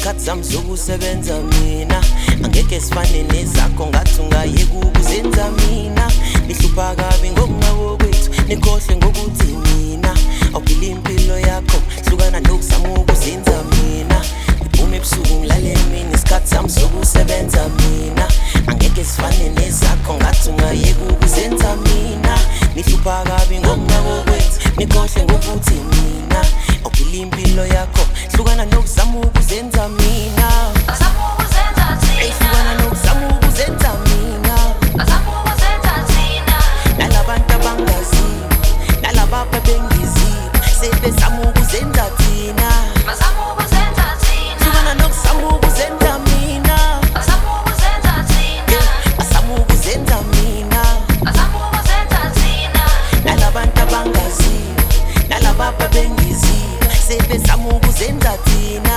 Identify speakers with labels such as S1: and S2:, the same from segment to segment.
S1: isikhathi sami sokusebenza mina angeke sifane nezakho ngathi ungayeka ukuzenza mina nihlupha kabi ngokunqabo kwethu nikhohle ngokuthi mina awuphila impilo yakho hlukana nokuzama ukuzenza mina ngiphume ebusuku ngilale emini isikhathi sami sokusebenza mina angeke sifane nezakho ngathi ungayeka ukuzenza mina nihlupha kabi ngokunqabo kwethu nikhohle ngokuthi mina awuphila impilo yakho hlukana nokuzama ukuzenza mina hlukana nokuzama ukuzenza mina nalabantu abangazi nalaba bengizi sebezama ukuzenza thina hlukana nokuzama ukuzenza mina bazama ukuzenza mina nalabantu abangazi nalaba bengizi sebezama ukuzenza thina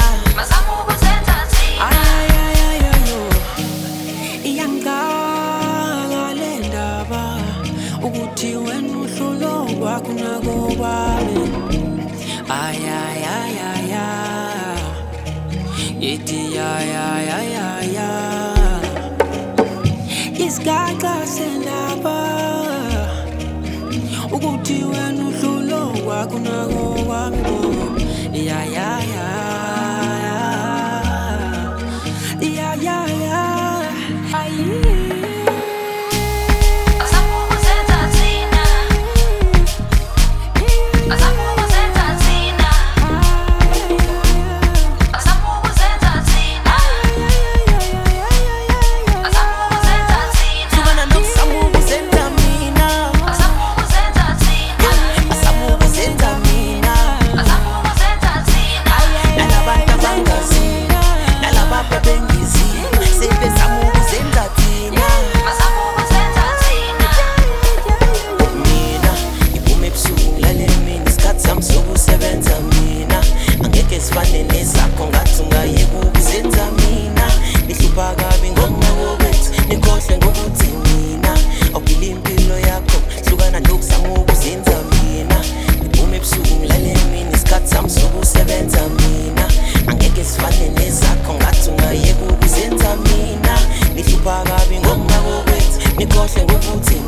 S1: iyangakalendaba ukuthi wena uhlulo kwakho nakokwami ayayayaya yethi yayayaya isigaxa sendaba ukuthi wena uhlulo kwakho nakokwami yayaya sifane nezakho ngathi ungayeka ukuzenza mina nihlupha kabi ngokunqabo kwethu nikhohle ngokuthi mina awuphila impilo yakho hlukana nokuzama ukuzenza mina ngiphume ebusuku ngilale emini isikhathi sami sokusebenza mina angeke sifane nezakho ngathi ungayeka ukuzenza mina nihlupha kabi ngokunqabo kwethu nikhohle ngokuthi